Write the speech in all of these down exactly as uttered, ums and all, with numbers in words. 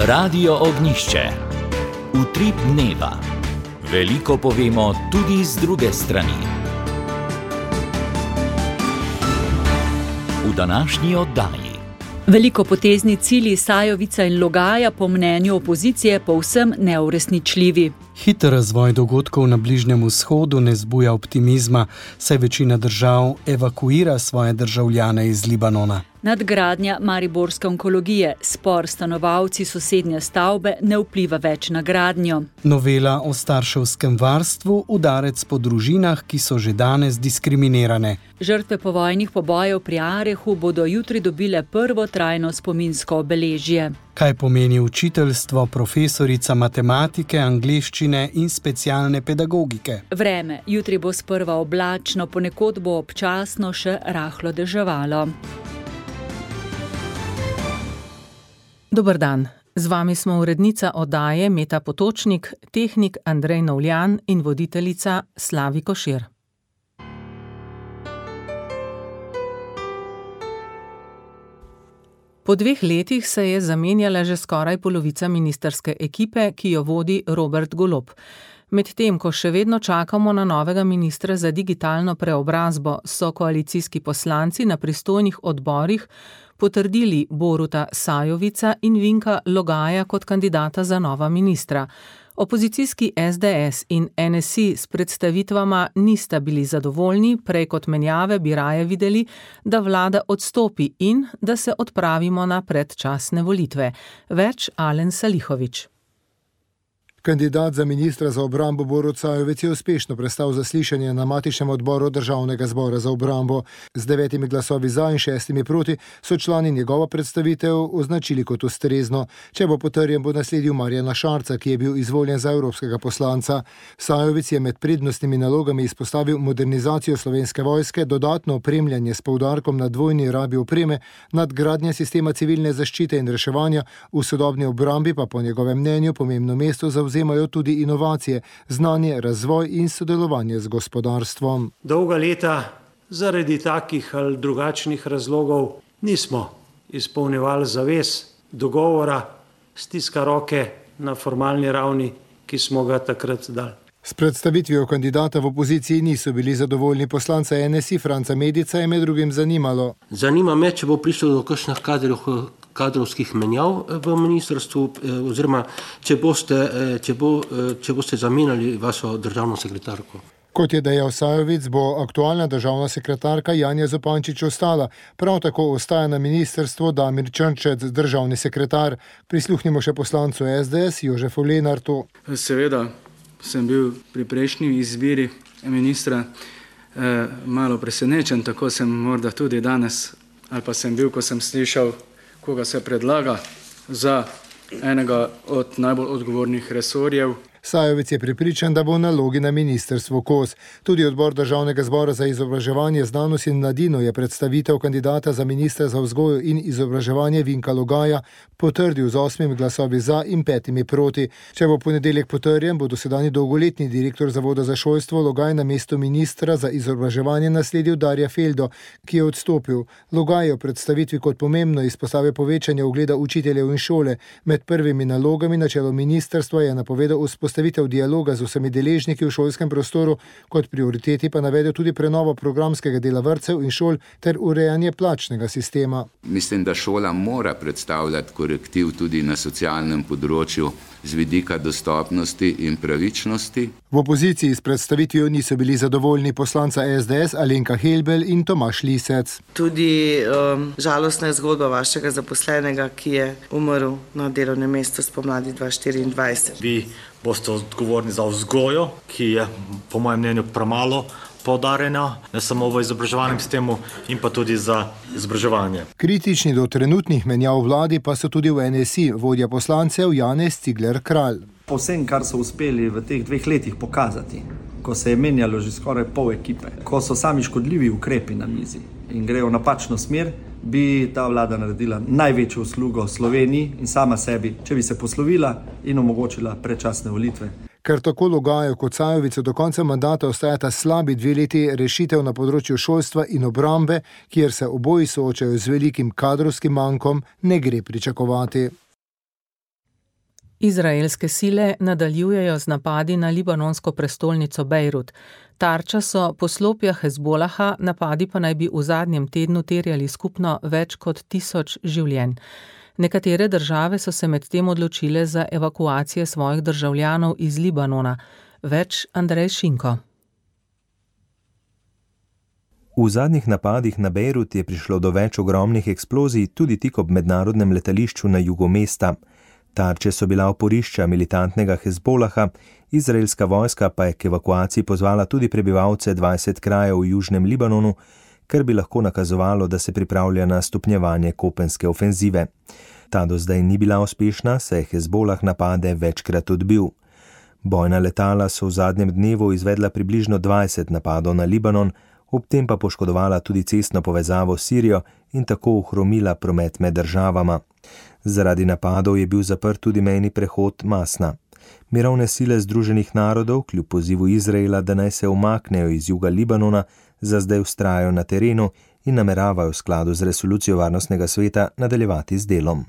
Radio Ognjišče. Utrip dneva. Veliko povemo tudi z druge strani. V današnji oddaji. Velikopotezni cilji Sajovica in Logaja po mnenju opozicije povsem neuresničljivi. Hiter razvoj dogodkov na Bližnjem vzhodu ne zbuja optimizma, saj večina držav evakuira svoje državljane iz Libanona. Nadgradnja mariborske onkologije, spor stanovalci sosednje stavbe ne vpliva več na gradnjo. Novela o starševskem varstvu, udarec po družinah, ki so že danes diskriminirane. Žrtve povojnih pobojev pri Arehu bodo jutri dobile prvo trajno spominsko obeležje. Kaj pomeni učiteljstvo, profesorica matematike, angleščine in specialne pedagogike? Vreme. Jutri bo sprva oblačno, ponekod bo občasno še rahlo deževalo. Dober dan. Z vami smo urednica oddaje Meta Potočnik, tehnik Andrej Novljan in voditeljica Slavi Košir. Po dveh letih se je zamenjala že skoraj polovica ministrske ekipe, ki jo vodi Robert Golob. Medtem, ko še vedno čakamo na novega ministra za digitalno preobrazbo, so koalicijski poslanci na pristojnih odborih potrdili Boruta Sajovica in Vinka Logaja kot kandidata za nova ministra. Opozicijski es de es in en es i s predstavitvama nista bili zadovoljni, prej kot menjave bi raje videli, da vlada odstopi in da se odpravimo na predčasne volitve. Več Alen Salihovič. Kandidat za ministra za obrambo Borut Sajovic je uspešno prestal zaslišanje na matičnem odboru Državnega zbora za obrambo. Z devetimi glasovi za in šestimi proti so člani njegovo predstavitev označili kot ustrezno. Če bo potrjen, bo nasledil Marjana Šarca, ki je bil izvoljen za evropskega poslanca. Sajovic je med prednostnimi nalogami izpostavil modernizacijo Slovenske vojske, dodatno opremljanje s poudarkom na dvojni rabi opreme, nadgradnje sistema civilne zaščite in reševanja, v sodobni obrambi pa po njegovem mnenju pomembno mesto za vzemajo tudi inovacije, znanje, razvoj in sodelovanje z gospodarstvom. Dolga leta zaradi takih ali drugačnih razlogov nismo izpolnjevali zavez, dogovora, stiska roke na formalni ravni, ki smo ga takrat dali. S predstavitvijo kandidata v opoziciji niso bili zadovoljni. Poslanca en es i Franca Medica je med drugim zanimalo. Zanima me, če bo prišlo do kakšnih kadrov kadrovskih menjav v ministrstvu, oziroma če boste, če bo, če boste zamenjali vašo državno sekretarko. Kot je dejal Sajovic, bo aktualna državna sekretarka Janja Zupančič ostala. Prav tako ostaja na ministrstvu Damir Črnčec, državni sekretar. Prisluhnimo še poslancu es de es Jožefu Lenartu. Seveda sem bil pri prejšnji izbiri ministra eh, malo presenečen, tako sem morda tudi danes, ali pa sem bil, ko sem slišal, koga se predlaga za enega od najbolj odgovornih resorjev. Sajovic je prepričan, da bo nalogi na ministrstvu kos. Tudi odbor Državnega zbora za izobraževanje, znanost in mladino je predstavitev kandidata za ministra za vzgojo in izobraževanje Vinka Logaja potrdil z osmimi glasovi za in petimi proti. Če bo ponedeljek potrjen, bo dosedanji dolgoletni direktor Zavoda za šolstvo Logaj na mesto ministra za izobraževanje nasledil Darja Feldo, ki je odstopil. Logaj je v predstavitvi kot pomembno izpostavil povečanje ugleda učiteljev in šole. Med prvimi nalogami na čelu ministrstva je napovedal vzpostavitev dialoga z vsemi deležniki v šolskem prostoru, kot prioriteti pa navedel tudi prenovo programskega dela vrtcev in šol ter urejanje plačnega sistema. Mislim, da šola mora predstavljati korektiv tudi na socialnem področju z vidika dostopnosti in pravičnosti. V opoziciji s predstavitvijo niso bili zadovoljni poslanca es de es Alenka Helbel in Tomaž Lisec. Tudi um, žalostna je zgodba vašega zaposlenega, ki je umrl na delovnem mestu spomladi dva tisoč štiriindvajset. Vi boste odgovorni za vzgojo, ki je po mojem mnenju premalo poudarjena, ne samo v izobraževalnem sistemu in pa tudi za izobraževanje. Kritični do trenutnih menjav vladi pa so tudi v en es i, vodja poslancev Janez Cigler Kralj. Po vsem, kar so uspeli v teh dveh letih pokazati, ko se je menjalo že skoraj pol ekipe, ko so sami škodljivi ukrepi na mizi in grejo v napačno smer, bi ta vlada naredila največjo uslugo Sloveniji in sama sebi, če bi se poslovila in omogočila predčasne volitve. Ker tako Logaju kot Sajovicu do konca mandata ostajata slabi dve leti rešitev na področju šolstva in obrambe, kjer se oboji soočajo z velikim kadrovskim mankom, ne gre pričakovati. Izraelske sile nadaljujejo z napadi na libanonsko prestolnico Bejrut. Tarča so poslopja Hezbolaha, napadi pa naj bi v zadnjem tednu terjali skupno več kot tisoč življenj. Nekatere države so se medtem odločile za evakuacije svojih državljanov iz Libanona. Več Andrej Šinko. V zadnjih napadih na Bejrut je prišlo do več ogromnih eksplozij tudi tik ob mednarodnem letališču na jugu mesta. Tarče so bila oporišča militantnega Hezbolaha, izraelska vojska pa je k evakuaciji pozvala tudi prebivalce dvajset krajev v južnem Libanonu, kar bi lahko nakazovalo, da se pripravlja na stopnjevanje kopenske ofenzive. Ta do zdaj ni bila uspešna, saj je Hezbolah napade večkrat odbil. Bojna letala so v zadnjem dnevu izvedla približno dvajset napadov na Libanon, ob tem pa poškodovala tudi cestno povezavo s Sirijo in tako ohromila promet med državama. Zaradi napadov je bil zaprt tudi mejni prehod Masna. Mirovne sile Združenih narodov, kljub pozivu Izraela, da naj se umaknejo iz juga Libanona, za zdaj vztrajajo na terenu in nameravajo v skladu z resolucijo Varnostnega sveta nadaljevati z delom.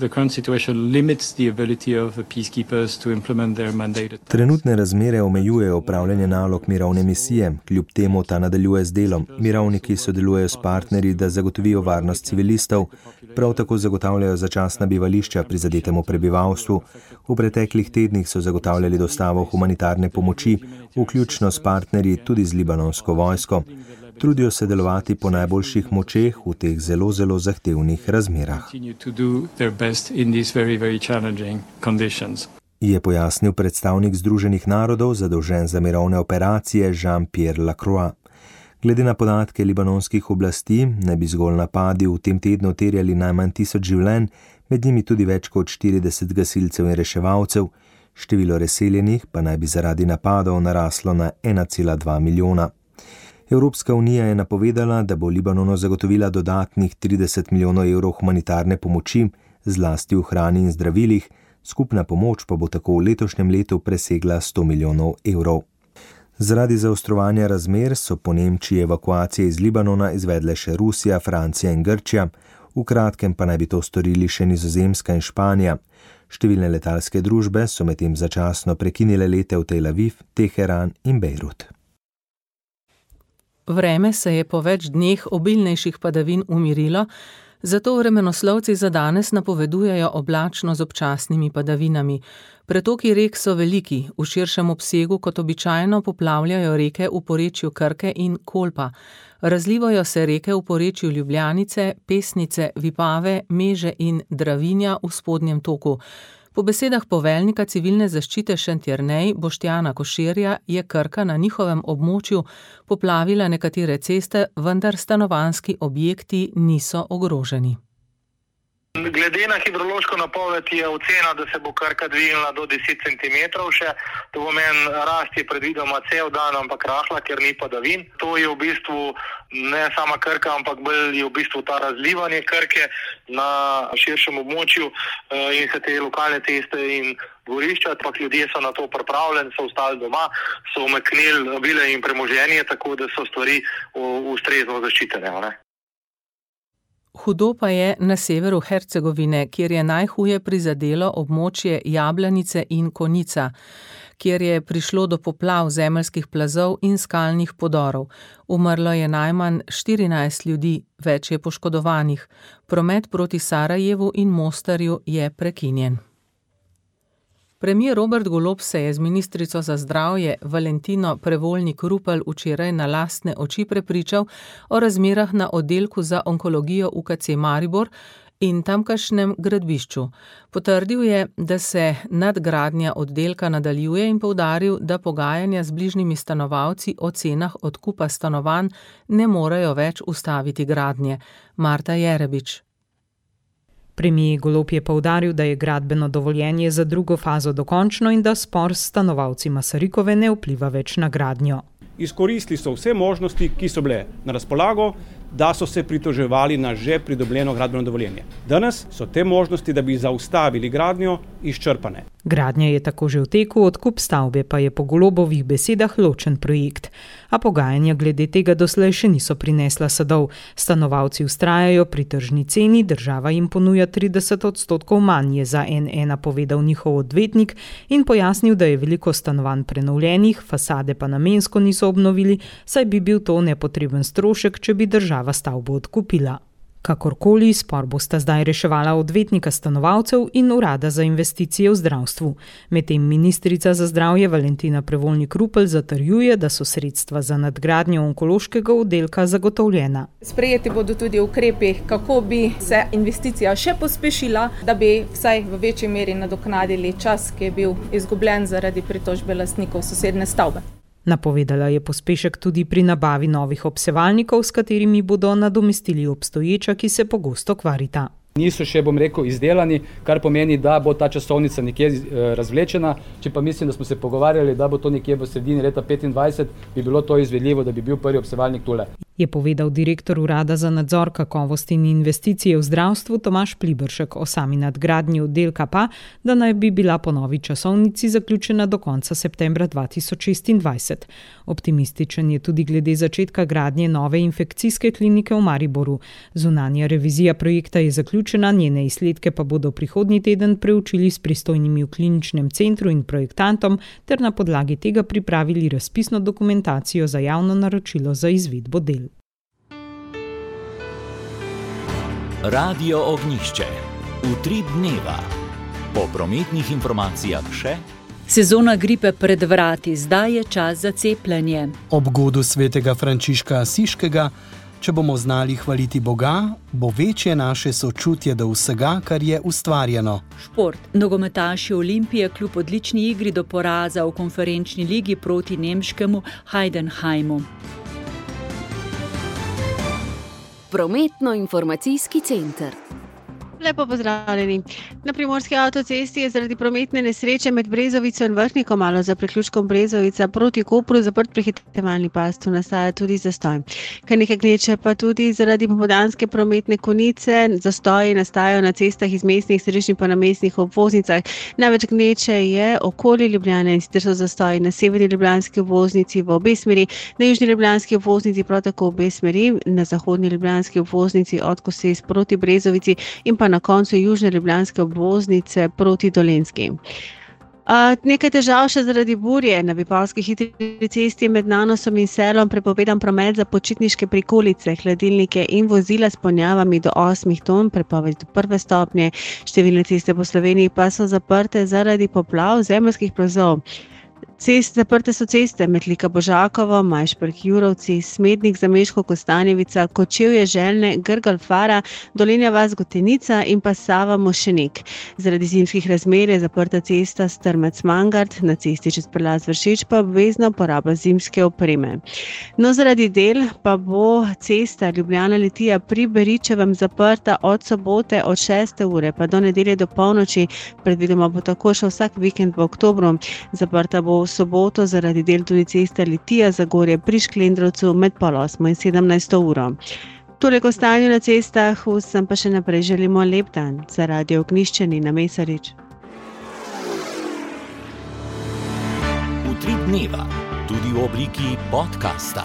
Trenutne razmere omejujejo opravljanje nalog mirovne misije, kljub temu ta nadaljuje z delom. Mirovniki sodelujejo s partnerji, da zagotovijo varnost civilistov, prav tako zagotavljajo začasna bivališča prizadetemu prebivalstvu. V preteklih tednih so zagotavljali dostavo humanitarne pomoči, vključno s partnerji tudi z libanonsko vojsko. Trudijo se delovati po najboljših močeh v teh zelo, zelo zahtevnih razmerah. Je pojasnil predstavnik Združenih narodov, zadolžen za mirovne operacije Jean-Pierre Lacroix. Glede na podatke libanonskih oblasti, naj bi zgolj napadi v tem tednu terjali najmanj tisoč življenj, med njimi tudi več kot štirideset gasilcev in reševalcev. Število razseljenih pa naj bi zaradi napadov naraslo na ena cela dva milijona. Evropska unija je napovedala, da bo Libanonu zagotovila dodatnih trideset milijonov evrov humanitarne pomoči, zlasti v hrani in zdravilih, skupna pomoč pa bo tako v letošnjem letu presegla sto milijonov evrov. Zaradi zaostrovanja razmer so po Nemčiji evakuacije iz Libanona izvedle še Rusija, Francija in Grčija, v kratkem pa naj bi to storili še Nizozemska in Španija. Številne letalske družbe so medtem začasno prekinile lete v Tel Aviv, Teheran in Bejrut. Vreme se je po več dneh obilnejših padavin umirilo, zato vremenoslovci za danes napovedujejo oblačno z občasnimi padavinami. Pretoki rek so veliki, v širšem obsegu kot običajno poplavljajo reke v porečju Krke in Kolpa. Razlivajo se reke v porečju Ljubljanice, Pesnice, Vipave, Meže in Dravinja v spodnjem toku. Po besedah poveljnika civilne zaščite Šentjernej Boštjana Koširja je Krka na njihovem območju poplavila nekatere ceste, vendar stanovanjski objekti niso ogroženi. Glede na hidrološko napoved je ocena, da se bo Krka dvignila do deset centimetrov še. To pomeni, rast je predvidoma cel dan, ampak rahla, ker ni padavin. To je v bistvu ne sama Krka, ampak bolj je v bistvu ta razlivanje Krke na širšem območju in se te lokalne ceste in dvorišča, ampak ljudje so na to pripravljeni, so ostali doma, so umaknili vile in premoženje, tako da so stvari ustrezno zaščitene, ne? Hudo pa je na severu Hercegovine, kjer je najhuje prizadelo območje Jablanice in Konica, kjer je prišlo do poplav zemeljskih plazov in skalnih podorov. Umrlo je najmanj štirinajst ljudi, več je poškodovanih. Promet proti Sarajevu in Mostarju je prekinjen. Premijer Robert Golob se je z ministrico za zdravje Valentino Prevolnik Rupel včeraj na lastne oči prepričal o razmerah na oddelku za onkologijo U K C Maribor in tamkajšnjem gradbišču. Potrdil je, da se nadgradnja oddelka nadaljuje in poudaril, da pogajanja z bližnjimi stanovalci o cenah odkupa stanovanj ne morejo več ustaviti gradnje. Marta Jerebič. Premijer Golob je poudaril, da je gradbeno dovoljenje za drugo fazo dokončno in da spor s stanovalci Masarykove ne vpliva več na gradnjo. Izkoristili so vse možnosti, ki so bile na razpolago, da so se pritoževali na že pridobljeno gradbeno dovoljenje. Danes so te možnosti, da bi zaustavili gradnjo, izčrpane. Gradnja je tako že v teku, odkup stavbe pa je po Golobovih besedah ločen projekt. A pogajanja glede tega doslej še niso prinesla sadov. Stanovalci vztrajajo pri tržni ceni, država jim ponuja trideset odstotkov manj, je za N ena povedal njihov odvetnik in pojasnil, da je veliko stanovanj prenovljenih, fasade pa namensko niso obnovili, saj bi bil to nepotreben strošek, če bi država stavbo odkupila. Kakorkoli, spor bosta zdaj reševala odvetnika stanovalcev in urada za investicije v zdravstvu. Medtem ministrica za zdravje Valentina Prevolnik-Rupel zatrjuje, da so sredstva za nadgradnjo onkološkega oddelka zagotovljena. Sprejeti bodo tudi ukrepi, kako bi se investicija še pospešila, da bi vsaj v večji meri nadoknadili čas, ki je bil izgubljen zaradi pritožbe lastnikov sosedne stavbe. Napovedala je pospešek tudi pri nabavi novih obsevalnikov, s katerimi bodo nadomestili obstoječa, ki se pogosto kvarita. Niso še, bom rekel, izdelani, kar pomeni, da bo ta časovnica nekje razvlečena. Če pa mislim, da smo se pogovarjali, da bo to nekje v sredini leta petindvajset, bi bilo to izvedljivo, da bi bil prvi obsevalnik tule. Je povedal direktor urada za nadzor kakovosti in investicije v zdravstvu Tomaž Pliberšek. O sami nadgradnji oddelka pa, da naj bi bila po novi časovnici zaključena do konca septembra dva tisoč šestindvajset. Optimističen je tudi glede začetka gradnje nove infekcijske klinike v Mariboru. Zunanja revizija projekta je zaključena, njene izsledke pa bodo prihodnji teden preučili s pristojnimi v kliničnem centru in projektantom ter na podlagi tega pripravili razpisno dokumentacijo za javno naročilo za izvedbo del. Radio Ognjišče. Utrip dneva. Po prometnih informacijah še. Sezona gripe pred vrati, zdaj je čas za cepljenje. Ob godu svetega Frančiška Asiškega, če bomo znali hvaliti Boga, bo večje naše sočutje do vsega, kar je ustvarjeno. Šport. Nogometaši Olimpije kljub odlični igri do poraza v konferenčni ligi proti nemškemu Heidenheimu. Prometno-informacijski center. Lepo pozdravljeni. Na Primorski avtocesti je zaradi prometne nesreče med Brezovico in Vrhnikom malo za priključkom Brezovica proti Kopru zaprt prehitevalni pas, tu nastaja tudi zastoj. Kar nekaj gneče pa tudi zaradi popoldanske prometne konice, zastoji nastajajo na cestah iz mestnih, središčnih pa na mestnih obvoznicah. Največ gneče je okoli Ljubljane, in sicer so zastoji na severni ljubljanski obvoznici v obe smeri, na južni ljubljanski obvoznici prav tako v obe smeri, na zahodni ljubljanski obvoznici od Koses proti Brezovici in pa na koncu južne ljubljanske obvoznice proti Dolenjski. Uh, nekaj težav še zaradi burje. Na Vipavski hitri cesti med Nanosom in Selom prepovedan promet za počitniške prikolice, hladilnike in vozila s ponjavami do osmih ton, prepoved do prve stopnje. Številne ceste po Sloveniji pa so zaprte zaradi poplav zemeljskih plazov. Cest, zaprte so ceste Metlika Božakovo, Majšperk Jurovci, Smednik Zameško Kostanjevica, Kočevje Željne, Grgal Fara, Dolenja vas Gotenica in pa Sava Mošenik. Zaradi zimskih razmer je zaprta cesta Strmec Mangard, na cesti čez prelaz Vršič pa obvezna uporaba zimske opreme. No, zaradi del pa bo cesta Ljubljana Litija pri Beričevem zaprta od sobote od šeste ure pa do nedelje do polnoči, predvidoma bo tako še vsak vikend v oktobru. Zaprta bo v soboto zaradi del tudi cesta Litija Zagorje pri Šklendrovcu med pol osmo in sedemnajsto uro. Toliko stanju na cestah, vsem pa še naprej želimo lep dan. Za Radio Ognjišče Nina Mesarič. Utrip dneva, tudi v obliki podcasta.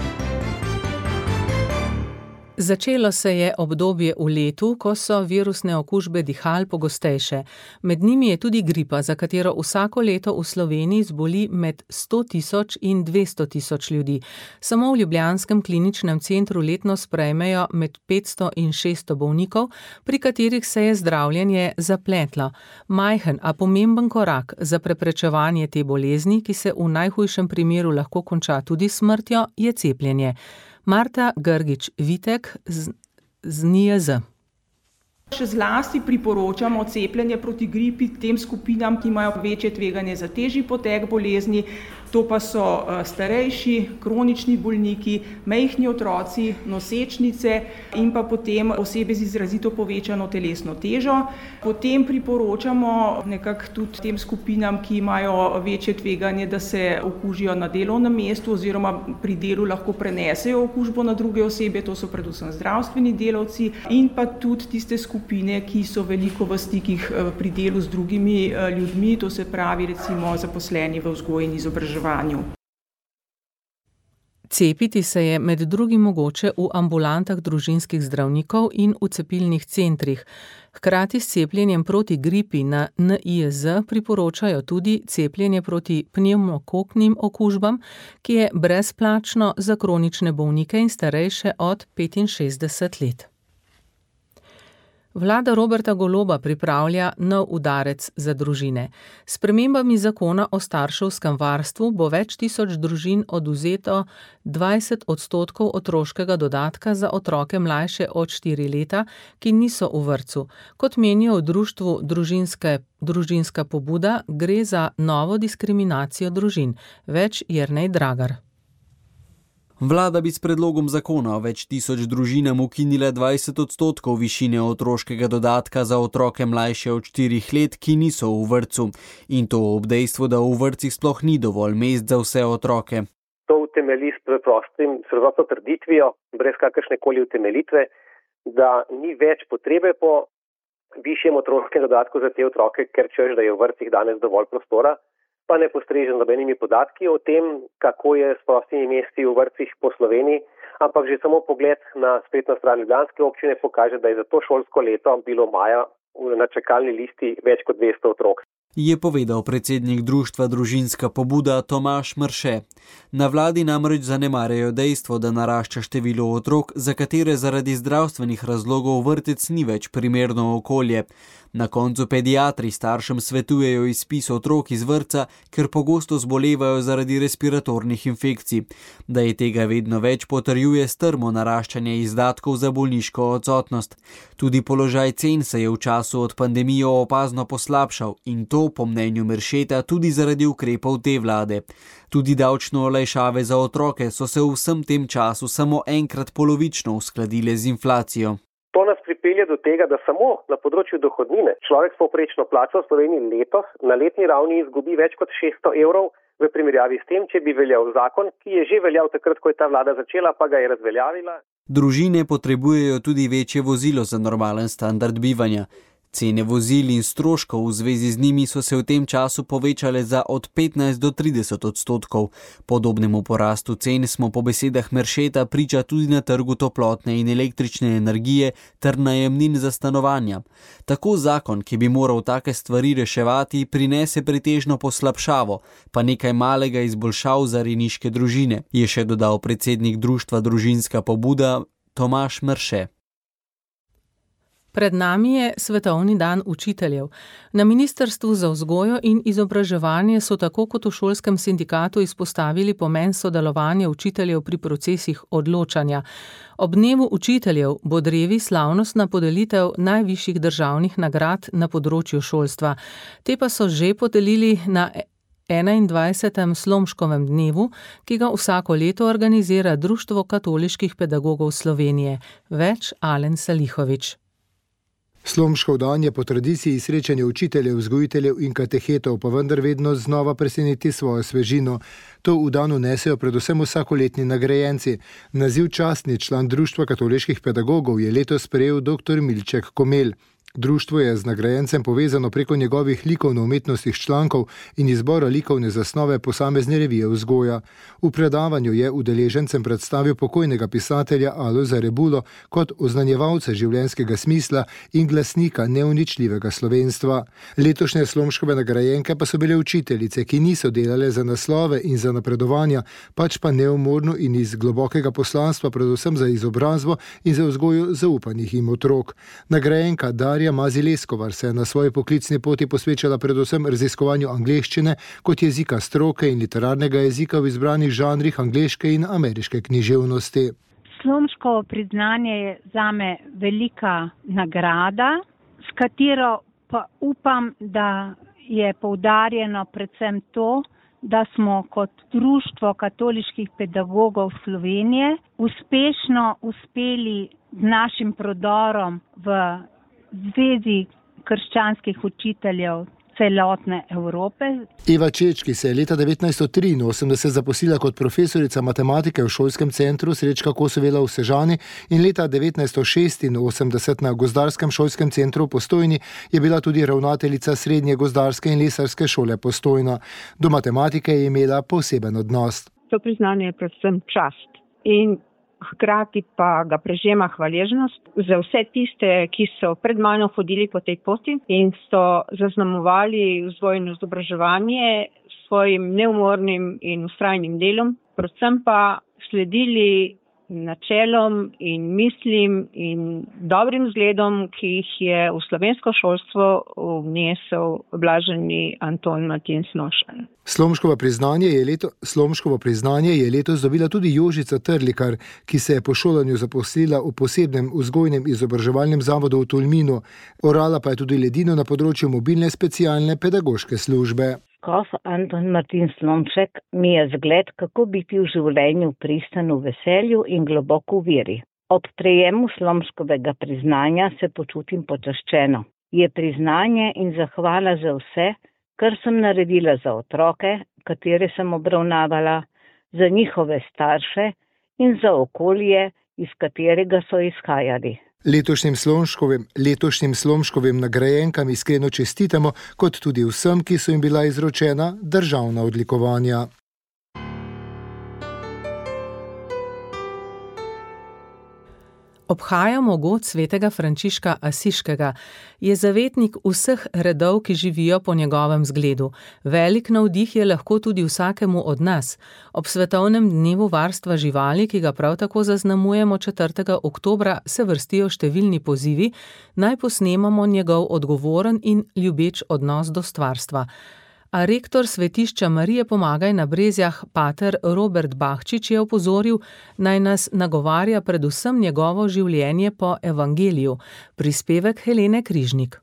Začelo se je obdobje v letu, ko so virusne okužbe dihal pogostejše. Med njimi je tudi gripa, za katero vsako leto v Sloveniji zboli med sto tisoč in dvesto tisoč ljudi. Samo v ljubljanskem kliničnem centru letno sprejmejo med petsto in šeststo bolnikov, pri katerih se je zdravljenje zapletlo. Majhen, a pomemben korak za preprečevanje te bolezni, ki se v najhujšem primeru lahko konča tudi smrtjo, je cepljenje. Marta Grgič-Vitek z, z N I J Z. Še zlasti priporočamo cepljenje proti gripi tem skupinam, ki imajo večje tveganje za težji potek bolezni, To pa so starejši, kronični bolniki, majhni otroci, nosečnice in pa potem osebe z izrazito povečano telesno težo. Potem priporočamo nekako tudi tem skupinam, ki imajo večje tveganje, da se okužijo na delovnem mestu oziroma pri delu lahko prenesejo okužbo na druge osebe, to so predvsem zdravstveni delavci in pa tudi tiste skupine, ki so veliko v stikih pri delu z drugimi ljudmi, to se pravi recimo zaposleni v vzgoji in izobraževanju. Cepiti se je med drugim mogoče v ambulantah družinskih zdravnikov in v cepilnih centrih. Hkrati s cepljenjem proti gripi na N I E Z priporočajo tudi cepljenje proti pnevmokoknim okužbam, ki je brezplačno za kronične bolnike in starejše od petinšestdeset let. Vlada Roberta Goloba pripravlja nov udarec za družine. S spremembami zakona o starševskem varstvu bo več tisoč družin odvzeto dvajset odstotkov otroškega dodatka za otroke mlajše od štiri leta, ki niso v vrtcu. Kot menijo v društvu Družinske, Družinska pobuda, gre za novo diskriminacijo družin. Več Jernej Dragar. Vlada bi s predlogom zakona več tisoč družinam ukinila dvajset odstotkov višine otroškega dodatka za otroke mlajše od štirih let, ki niso v vrtcu. In to ob dejstvu, da v vrtcih sploh ni dovolj mest za vse otroke. To utemelji s preprostim, srvodno trditvijo, brez kakršnekoli utemeljitve, da ni več potrebe po višjem otroškem dodatku za te otroke, ker češ, da je v vrtcih danes dovolj prostora, pa ne postreže nobenimi podatki o tem, kako je s prostimi mesti v vrtcih po Sloveniji, ampak že samo pogled na spletno stran ljubljanske občine pokaže, da je za to šolsko leto bilo maja na čakalni listi več kot dvesto otrok. Je povedal predsednik društva Družinska pobuda Tomaž Mrše. Na vladi namreč zanemarjajo dejstvo, da narašča število otrok, za katere zaradi zdravstvenih razlogov vrtec ni več primerno okolje. Na koncu pediatri staršem svetujejo izpis otrok iz vrtca, ker pogosto zbolevajo zaradi respiratornih infekcij. Da je tega vedno več, potrjuje strmo naraščanje izdatkov za bolniško odsotnost. Tudi položaj cen se je v času od pandemije opazno poslabšal in to po mnenju Mršeta tudi zaradi ukrepov te vlade. Tudi davčne olajšave za otroke so se v vsem tem času samo enkrat polovično uskladile z inflacijo. To nas pripelje do tega, da samo na področju dohodnine človek s povprečno plačo v Sloveniji letos na letni ravni izgubi več kot šeststo evrov v primerjavi s tem, če bi veljal zakon, ki je že veljal takrat, ko je ta vlada začela, pa ga je razveljavila. Družine potrebujejo tudi večje vozilo za normalen standard bivanja. Cene vozil in stroškov v zvezi z njimi so se v tem času povečale za od petnajst do trideset odstotkov. Podobnemu porastu cen smo po besedah Mršeta priča tudi na trgu toplotne in električne energije ter najemnin za stanovanja. Tako zakon, ki bi moral take stvari reševati, prinese pretežno poslabšavo, pa nekaj malega izboljšav za rejniške družine, je še dodal predsednik društva Družinska pobuda Tomaž Mrše. Pred nami je Svetovni dan učiteljev. Na Ministrstvu za vzgojo in izobraževanje so tako kot v šolskem sindikatu izpostavili pomen sodelovanja učiteljev pri procesih odločanja. Ob dnevu učiteljev bo drevi slavnostna podelitev najvišjih državnih nagrad na področju šolstva. Te pa so že podelili na enaindvajsetem Slomškovem dnevu, ki ga vsako leto organizira Društvo katoliških pedagogov Slovenije. Več Alen Salihovič. Slomškov dan je po tradiciji srečanje učiteljev, vzgojiteljev in katehetov, pa vendar vedno znova preseneti svojo svežino. To v danu nesejo predvsem vsakoletni nagrajenci. Naziv častni član Društva katoliških pedagogov je letos sprejel doktor Milček Komel. Društvo je z nagrajencem povezano preko njegovih likovno-umetnostnih člankov in izbora likovne zasnove posamezne revije vzgoja. V predavanju je udeležencem predstavil pokojnega pisatelja Alojza Rebulo kot oznanjevalca življenjskega smisla in glasnika neuničljivega slovenstva. Letošnje Slomškove nagrajenke pa so bile učiteljice, ki niso delale za naslove in za napredovanja, pač pa neumorno in iz globokega poslanstva, predvsem za izobrazbo in za vzgojo zaupanih jim otrok. Nagrajenka Darja Mazi Leskovar se je na svoji poklicni poti posvečala predvsem raziskovanju angleščine kot jezika stroke in literarnega jezika v izbranih žanrih angleške in ameriške književnosti. Slomškovo priznanje je zame velika nagrada, s katero pa upam, da je poudarjeno predvsem to, da smo kot Društvo katoliških pedagogov Slovenije uspešno uspeli z našim prodorom v Zvezi krščanskih učiteljev celotne Evrope. Eva Čečki se je leta devetnajststo triinosemdeset zaposlila kot profesorica matematike v šolskem centru Srečka Kosovela v Sežani in leta devetnajststo šestinosemdeset na gozdarskem šolskem centru v Postojni je bila tudi ravnateljica srednje gozdarske in lesarske šole Postojna. Do matematike je imela poseben odnos. To priznanje je predvsem čast in hkrati pa ga prežema hvaležnost za vse tiste, ki so pred mano hodili po tej poti in so zaznamovali vzgoj in izobraževanje s svojim neumornim in vztrajnim delom, predvsem pa sledili načelom in mislim in dobrim zgledom, ki jih je v slovensko šolstvo vnesel blaženi Anton Martin Snošan. Slomškovo priznanje je, leto, Slomškovo priznanje je letos dobila tudi Jožica Trlikar, ki se je po šolanju zaposlila v posebnem vzgojnem izobraževalnem zavodu v Tolminu. Orala pa je tudi ledino na področju mobilne specialne pedagoške službe. Škof Anton Martin Slomšek mi je zgled, kako biti v življenju pristan v veselju in globoko v veri. Ob prejemu Slomškovega priznanja se počutim počaščeno. Je priznanje in zahvala za vse, kar sem naredila za otroke, katere sem obravnavala, za njihove starše in za okolje, iz katerega so izhajali. Letošnjim Slomškovim, letošnjim Slomškovim nagrajenkam iskreno čestitamo, kot tudi vsem, ki so jim bila izročena državna odlikovanja. Obhajamo god svetega Frančiška Asiškega. Je zavetnik vseh redov, ki živijo po njegovem zgledu. Velik navdih je lahko tudi vsakemu od nas. Ob svetovnem dnevu varstva živali, ki ga prav tako zaznamujemo četrtega oktobra, se vrstijo številni pozivi, naj posnemamo njegov odgovoren in ljubeč odnos do stvarstva. A rektor svetišča Marije Pomagaj na Brezjah, pater Robert Bahčič, je opozoril, naj nas nagovarja predvsem njegovo življenje po evangeliju. Prispevek Helene Križnik.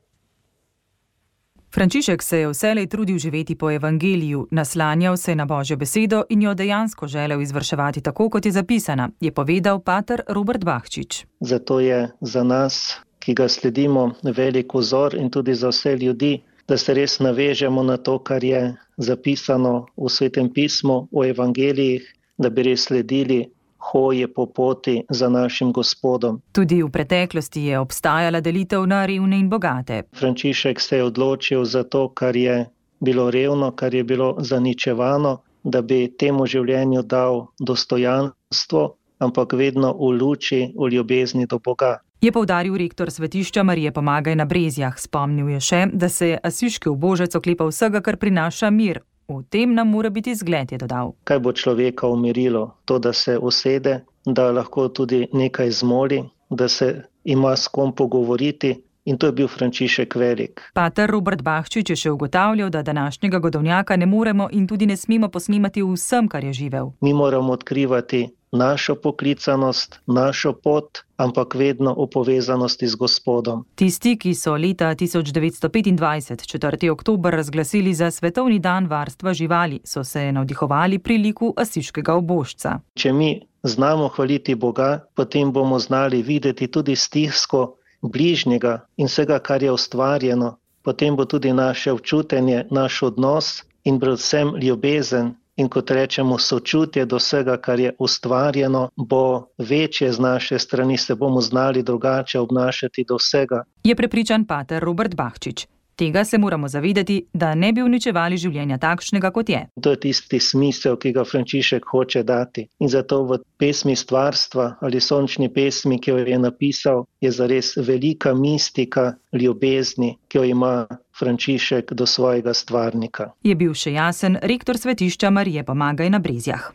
Frančišek se je vselej trudil živeti po evangeliju, naslanjal se na Božjo besedo in jo dejansko želel izvrševati tako, kot je zapisana, je povedal pater Robert Bahčič. Zato je za nas, ki ga sledimo, velik vzor in tudi za vse ljudi, da se res navežemo na to, kar je zapisano v Svetem pismu, o evangelijih, da bi res sledili hoje po poti za našim Gospodom. Tudi v preteklosti je obstajala delitev na revne in bogate. Frančišek se je odločil za to, kar je bilo revno, kar je bilo zaničevano, da bi temu življenju dal dostojanstvo, ampak vedno v luči, v ljubezni do Boga. Je poudaril rektor svetišča Marije Pomagaj na Brezjah. Spomnil je še, da se je Asiški ubožec oklepa vsega, kar prinaša mir. V tem nam mora biti zgled, je dodal. Kaj bo človeka umirilo? To, da se usede, da lahko tudi nekaj zmoli, da se ima s kom pogovoriti. In to je bil Frančišek velik. Pater Robert Bahčič je še ugotavljal, da današnjega godovnjaka ne moremo in tudi ne smemo posnemati vsem, kar je živel. Mi moramo odkrivati našo poklicanost, našo pot, ampak vedno v povezanosti z Gospodom. Tisti, ki so leta tisoč devetsto petindvajset, četrtega oktobra, razglasili za svetovni dan varstva živali, so se navdihovali pri liku Asiškega ubožca. Če mi znamo hvaliti Boga, potem bomo znali videti tudi stisko bližnjega in vsega, kar je ustvarjeno. Potem bo tudi naše občutenje, naš odnos in predvsem ljubezen in, kot rečemo, sočutje do vsega, kar je ustvarjeno, bo večje z naše strani, se bomo znali drugače obnašati do vsega. Je prepričan pater Robert Bahčič. Tega se moramo zavedati, da ne bi uničevali življenja takšnega, kot je. To je tisti smisel, ki ga Frančišek hoče dati. In zato v pesmi Stvarstva ali sončni pesmi, ki jo je napisal, je zares velika mistika ljubezni, ki jo ima Frančišek do svojega stvarnika. Je bil še jasen rektor svetišča Marije Pomagaj na Brezjah.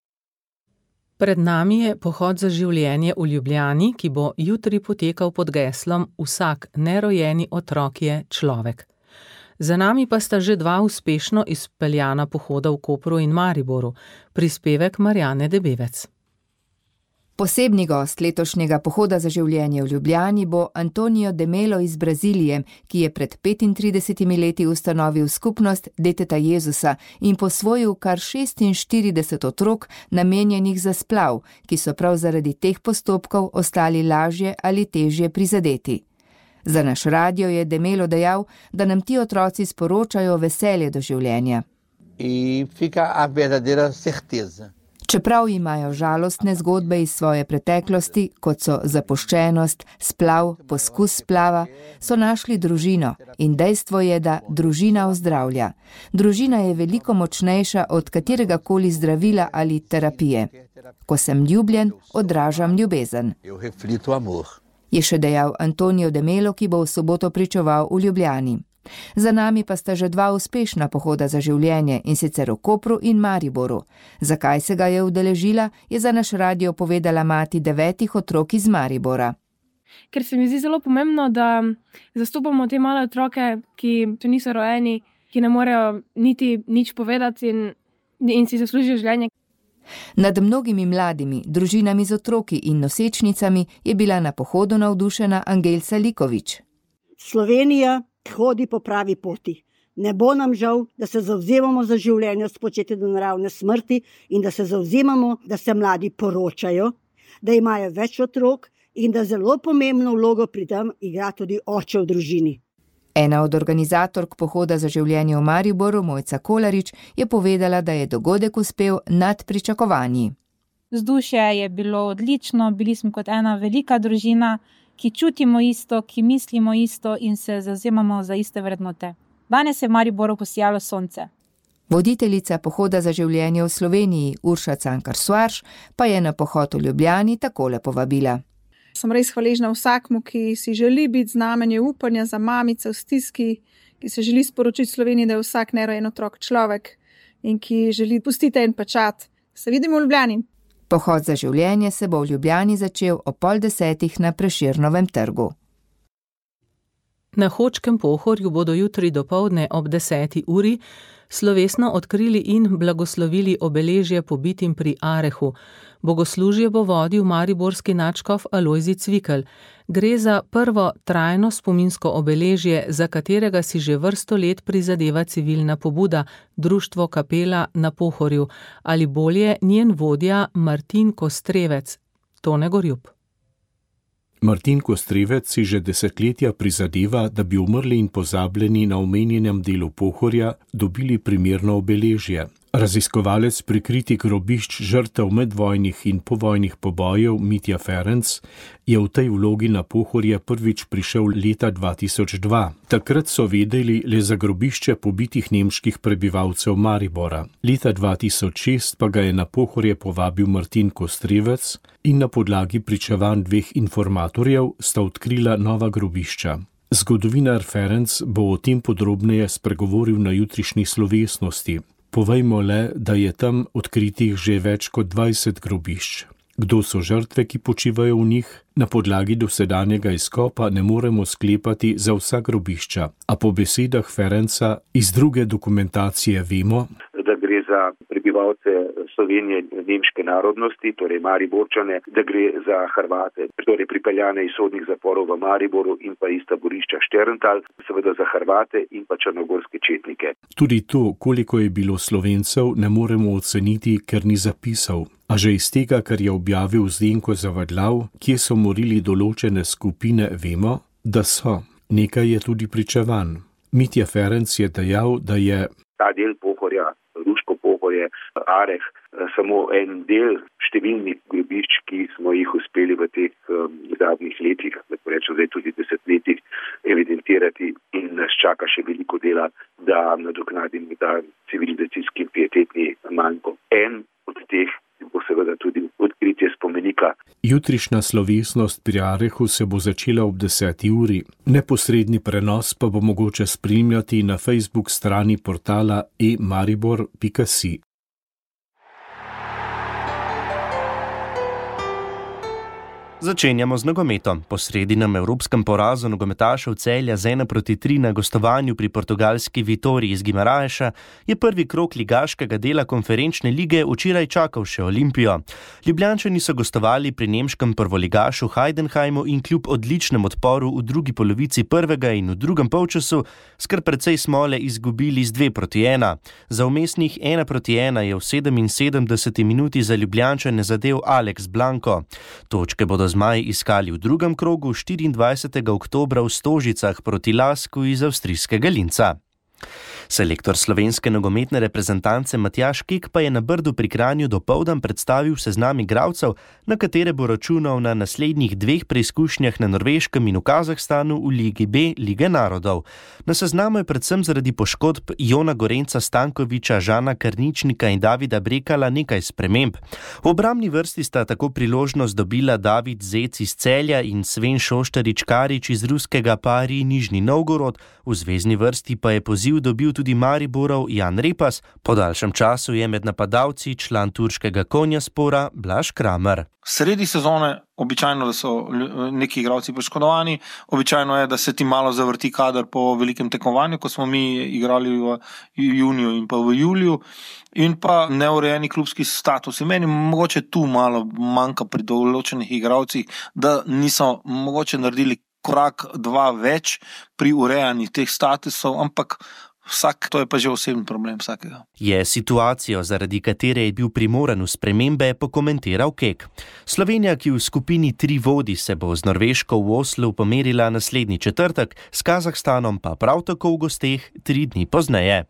Pred nami je pohod za življenje v Ljubljani, ki bo jutri potekal pod geslom Vsak nerojeni otrok je človek. Za nami pa sta že dva uspešno izpeljana pohoda v Kopru in Mariboru. Prispevek Marjane Debevec. Posebni gost letošnjega pohoda za življenje v Ljubljani bo Antonio de Melo iz Brazilije, ki je pred petintridesetimi leti ustanovil skupnost Deteta Jezusa in posvojil kar šestinštirideset otrok, namenjenih za splav, ki so prav zaradi teh postopkov ostali lažje ali težje prizadeti. Za naš radio je de Melo dejal, da nam ti otroci sporočajo veselje do življenja. In fica a verdadeira certeza. Čeprav imajo žalostne zgodbe iz svoje preteklosti, kot so zapuščenost, splav, poskus splava, so našli družino in dejstvo je, da družina ozdravlja. Družina je veliko močnejša od katerega koli zdravila ali terapije. Ko sem ljubljen, odražam ljubezen. Je še dejal Antonio de Melo, ki bo v soboto pričeval v Ljubljani. Za nami pa sta že dva uspešna pohoda za življenje, in sicer v Kopru in Mariboru. Zakaj se ga je udeležila, je za naš radio povedala mati devetih otrok iz Maribora. Ker se mi zdi zelo pomembno, da zastopamo te male otroke, ki tu niso rojeni, ki ne morejo niti nič povedati in, in si zaslužijo življenje. Nad mnogimi mladimi, družinami z otroki in nosečnicami je bila na pohodu navdušena Angelca Likovič. Slovenija hodi po pravi poti. Ne bo nam žal, da se zavzemamo za življenje od spočetja do naravne smrti in da se zavzemamo, da se mladi poročajo, da imajo več otrok in da zelo pomembno vlogo pri tem igra tudi oče v družini. Ena od organizatork pohoda za življenje v Mariboru, Mojca Kolarič, je povedala, da je dogodek uspel nad pričakovanji. Vzdušje je bilo odlično, bili smo kot ena velika družina, ki čutimo isto, ki mislimo isto in se zavzemamo za iste vrednote. Danes je v Mariboru posijalo sonce. Voditeljica pohoda za življenje v Sloveniji, Urša Cankar-Soares, pa je na pohod v Ljubljani takole povabila. Sem res hvaležna vsakmu, ki si želi biti znamenje upanja za mamice v stiski, ki se želi sporočiti Sloveniji, da je vsak nerojen otrok človek in ki želi pustiti en pečat. Se vidimo v Ljubljani. Pohod za življenje se bo v Ljubljani začel ob pol desetih na Prešernovem trgu. Na Hočkem Pohorju bodo jutri dopoldne ob deseti uri slovesno odkrili in blagoslovili obeležje pobitim pri Arehu. Bogoslužje bo vodil mariborski nadškof Alojzij Cvikl. Gre za prvo trajno spominsko obeležje, za katerega si že vrsto let prizadeva civilna pobuda, društvo Kapela na Pohorju, ali bolje njen vodja Martin Kostrevec. Tone Gorjup. Martin Kostrevec si že desetletja prizadeva, da bi umrli in pozabljeni na omenjenem delu Pohorja dobili primerno obeležje. Raziskovalec prikritih grobišč žrtev medvojnih in povojnih pobojev Mitja Ferenc je v tej vlogi na Pohorje prvič prišel leta dva tisoč dva. Takrat so vedeli le za grobišče pobitih nemških prebivalcev Maribora. Leta dva tisoč šest pa ga je na Pohorje povabil Martin Kostrevec in na podlagi pričevanj dveh informatorjev sta odkrila nova grobišča. Zgodovinar Ferenc bo o tem podrobneje spregovoril na jutrišnji slovesnosti. Povejmo le, da je tam odkritih že več kot dvajset grobišč. Kdo so žrtve, ki počivajo v njih? Na podlagi dosedanjega izkopa ne moremo sklepati za vsa grobišča, a po besedah Ferenca iz druge dokumentacije vemo, da gre za prebivalce Slovenije nemške narodnosti, torej Mariborčane, da gre za Hrvate, torej pripeljane iz sodnih zaporov v Mariboru in pa iz taborišča Šterntal, seveda za Hrvate in pa črnogorske četnike. Tudi to, koliko je bilo Slovencev, ne moremo oceniti, ker ni zapisal. A že iz tega, kar je objavil Zdenko Zavadlav, kje so morili določene skupine, vemo, da so. Nekaj je tudi pričevan. Mitja Ferenc je dejal, da je ta del Pohorja, Ruško Pohorje, Areh, samo en del številnih grobišč, ki smo jih uspeli v teh um, zadnjih letih, lahko rečem zdaj tudi desetletjih, evidentirati in nas čaka še veliko dela, da nadoknadimo ta civilizacijski pietetni manjko. En od teh bo seveda tudi odkritje spomenika. Jutrišnja slovesnost pri Arehu se bo začela ob deseti uri. Neposredni prenos pa bo mogoče spremljati na Facebook strani portala e maribor pika si. Začenjamo z nogometom. Po sredinem evropskem porazu nogometašev Celja z ena proti tri na gostovanju pri portugalski Vitoriji iz Guimaraeša je prvi krog ligaškega dela konferenčne lige včeraj čakal še Olimpijo. Ljubljančani so gostovali pri nemškem prvoligašu Heidenheimu in kljub odličnem odporu v drugi polovici prvega in v drugem polčasu skrb precej smole izgubili z dve proti ena. Za vmesnih ena proti ena je v sedeminsedemdeseti minuti za Ljubljančane zadel Alex Blanco. Točke bodo zmaji iskali v drugem krogu štiriindvajsetega oktobra v Stožicah proti Lasku iz avstrijskega Linca. Selektor slovenske nogometne reprezentance Matjaž Kek pa je na Brdu pri Kranju dopoldan predstavil seznam igralcev, na katere bo računal na naslednjih dveh preizkušnjah na Norveškem in v Kazahstanu v Ligi B Lige narodov. Na seznamu je predvsem zaradi poškodb Jona Gorenca Stankoviča, Žana Karničnika in Davida Brekala nekaj sprememb. V obrambni vrsti sta tako priložnost dobila David Zec iz Celja in Sven Šoštarič-Karič iz ruskega Pari Nižni Novgorod, v zvezni vrsti pa je poziv dobil tudi Mariborov Jan Repas, po daljšem času je med napadalci član turškega Konjaspora Blaž Kramer. Sredi sezone običajno, da so neki igralci poškodovani, običajno je, da se ti malo zavrti kader po velikem tekmovanju, ko smo mi igrali v juniju in pa v juliju, in pa neurejeni klubski status. In meni mogoče tu malo manjka pri določenih igralcih, da niso mogoče naredili korak dva več pri urejanju teh statusov, ampak vsak, to je pa že osebni problem vsakega. Je situacijo, zaradi katere je bil primoran v spremembe, pokomentiral Kek. Slovenija, ki v skupini tri vodi, se bo z Norveško v Oslu pomerila naslednji četrtek, s Kazahstanom pa prav tako v gosteh tri dni pozneje.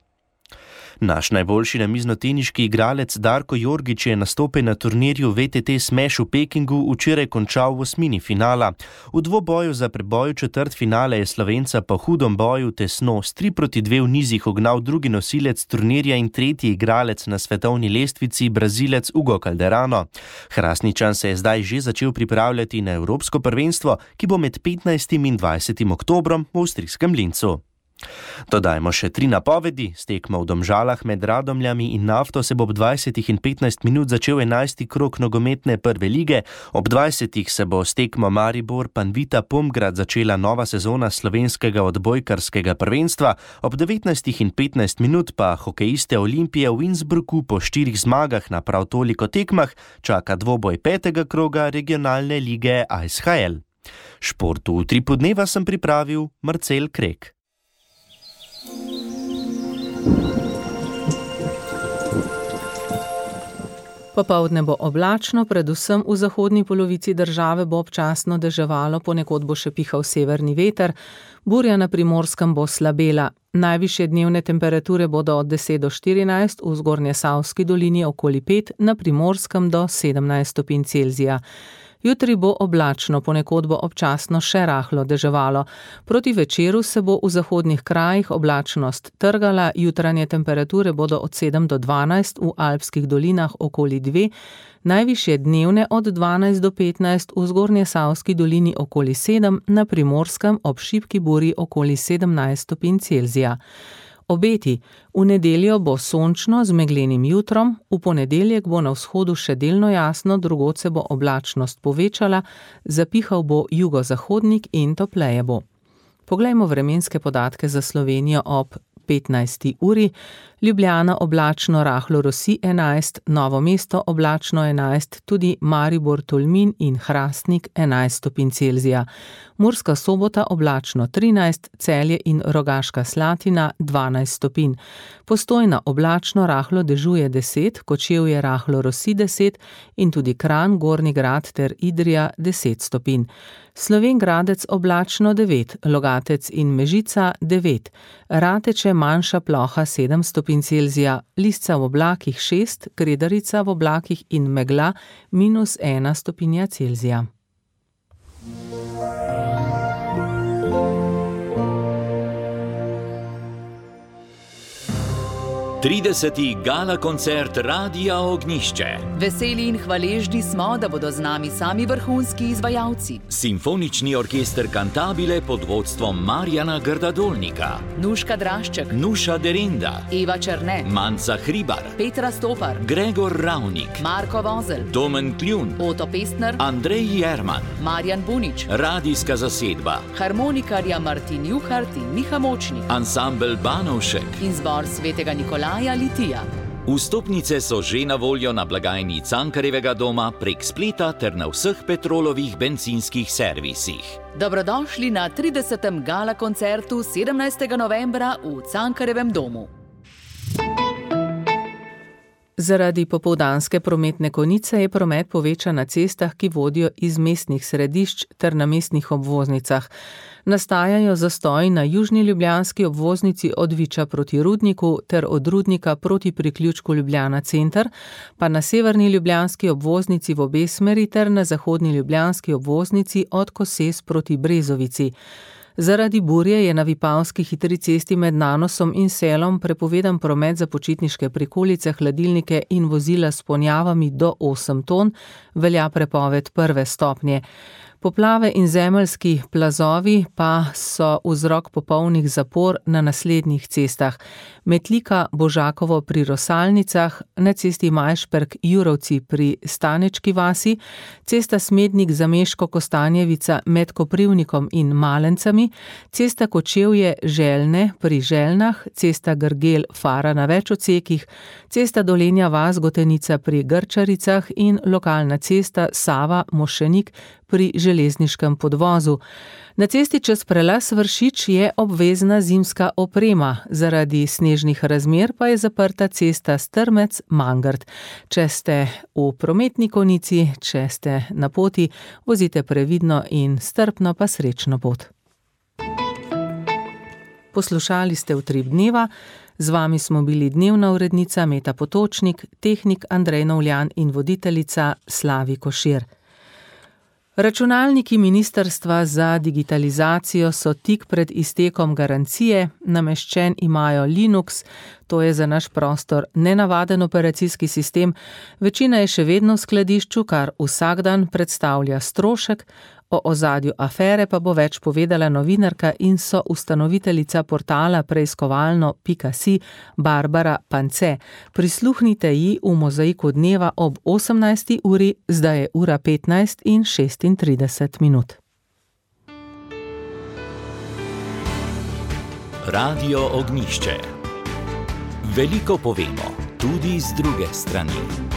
Naš najboljši namiznoteniški igralec Darko Jorgič je nastopil na turnirju V T T Smash v Pekingu včeraj končal v osmini finala. V dvoboju za preboj četrtfinale je Slovenca po hudom boju tesno s tri proti dve v nizih ognal drugi nosilec turnirja in tretji igralec na svetovni lestvici, Brazilec Hugo Calderano. Hrastničan se je zdaj že začel pripravljati na evropsko prvenstvo, ki bo med petnajstim in dvajsetim oktobrom v avstrijskem Lincu. Dodajmo še tri napovedi. S tekmo v Domžalah med Radomljami in Nafto se bo ob dvajsetih in petnajst minut začel enajsti krog nogometne prve lige. Ob dvajsetih se bo s tekmo Maribor Panvita Pomgrad začela nova sezona slovenskega odbojkarskega prvenstva. Ob devetnajstih in petnajst minut pa hokejiste Olimpije v Innsbrucku po štirih zmagah na prav toliko tekmah čaka dvoboj petega kroga regionalne lige A S H L. Športu v Utripu dneva sem pripravil Marcel Krek. Popoldne bo oblačno, predvsem v zahodni polovici države bo občasno deževalo, ponekod bo še pihal severni veter, burja na Primorskem bo slabela. Najvišje dnevne temperature bodo od deset do štirinajst, v Zgornjesavski dolini okoli pet, na Primorskem do sedemnajst stopinj Celzija. Jutri bo oblačno, ponekod bo občasno še rahlo deževalo. Proti večeru se bo v zahodnih krajih oblačnost trgala, jutranje temperature bodo od sedem do dvanajst, v alpskih dolinah okoli dve, najvišje dnevne od dvanajst do petnajst, v Zgornjesavski dolini okoli sedem, na Primorskem ob šibki burji okoli sedemnajst stopinj Celzija. Obeti. V nedeljo bo sončno z meglenim jutrom, v ponedeljek bo na vzhodu še delno jasno, drugod se bo oblačnost povečala, zapihal bo jugozahodnik in topleje bo. Poglejmo vremenske podatke za Slovenijo ob petnajsti uri. Ljubljana oblačno, rahlo rosi enajst, Novo mesto oblačno enajst, tudi Maribor, Tolmin in Hrastnik enajst stopinj Celzija. Murska Sobota oblačno trinajst, Celje in Rogaška Slatina dvanajst stopinj. Postojna oblačno, rahlo dežuje deset, Kočevje rahlo rosi deset in tudi Kranj, Gornji Grad ter Idrija deset stopinj. Slovenj Gradec oblačno devet, Logatec in Mežica devet, Rateče manjša ploha sedem stopinj Celzija, Lisca v oblakih šest, Kredarica v oblakih in megla minus ena stopinja Celzija. trideseti gala koncert Radia Ognjišče. Veseli in hvaležni smo, da bodo z nami sami vrhunski izvajalci. Simfonični orkester Cantabile pod vodstvom Marjana Grdadolnika. Nuška Drašček. Nuša Derinda. Eva Černe. Manca Hribar. Petra Stopar. Gregor Ravnik. Marko Vozel. Domen Kljun. Oto Pestner. Andrej Jerman. Marjan Bunič. Radijska zasedba. Harmonikarja Martin Juhart in Miha Močnik. Ansambel Banovšek. In zbor Svetega Nikolaja Litija. Vstopnice so že na voljo na blagajni Cankarjevega doma prek spleta ter na vseh Petrolovih bencinskih servisih. Dobrodošli na tridesetem gala koncertu sedemnajstega novembra v Cankarjevem domu. Zaradi popoldanske prometne konice je promet povečan na cestah, ki vodijo iz mestnih središč ter na mestnih obvoznicah. Nastajajo zastoji na južni ljubljanski obvoznici od Viča proti Rudniku ter od Rudnika proti priključku Ljubljana center, pa na severni ljubljanski obvoznici v obe smeri ter na zahodni ljubljanski obvoznici od Koses proti Brezovici. Zaradi burje je na Vipavski hitri cesti med Nanosom in Selom prepovedan promet za počitniške prikolice, hladilnike in vozila s ponjavami do osem ton, velja prepoved prve stopnje. Poplave in zemeljski plazovi pa so vzrok popolnih zapor na naslednjih cestah. Metlika Božakovo pri Rosalnicah, na cesti Majšperk-Jurovci pri Stanečki vasi, cesta Smednik-Zameško-Kostanjevica med Koprivnikom in Malencami, cesta Kočevje-Željne pri Željnah, cesta Grgel-Fara na več odsekih, cesta Dolenja vas-Gotenica pri Grčaricah in lokalna cesta Sava-Mošenik pri železniškem podvozu. Na cesti čez prelaz Vršič je obvezna zimska oprema, zaradi snežnih razmer pa je zaprta cesta Strmec-Mangrt. Če ste v prometni konici, če ste na poti, vozite previdno in strpno pa srečno pot. Poslušali ste Utrip dneva, z vami smo bili dnevna urednica Meta Potočnik, tehnik Andrej Novljan in voditeljica Slavi Košir. Računalniki Ministrstva za digitalizacijo so tik pred iztekom garancije, nameščen imajo Linux, to je za naš prostor nenavaden operacijski sistem, večina je še vedno v skladišču, kar vsak dan predstavlja strošek, o ozadju afere pa bo več povedala novinarka in soustanoviteljica portala preiskovalno pika si Barbara Pance. Prisluhnite ji v Mozaiku dneva ob osemnajsti uri, zdaj je ura petnajst in šestintrideset minut. Radio Ognjišče. Veliko povemo, tudi z druge strani.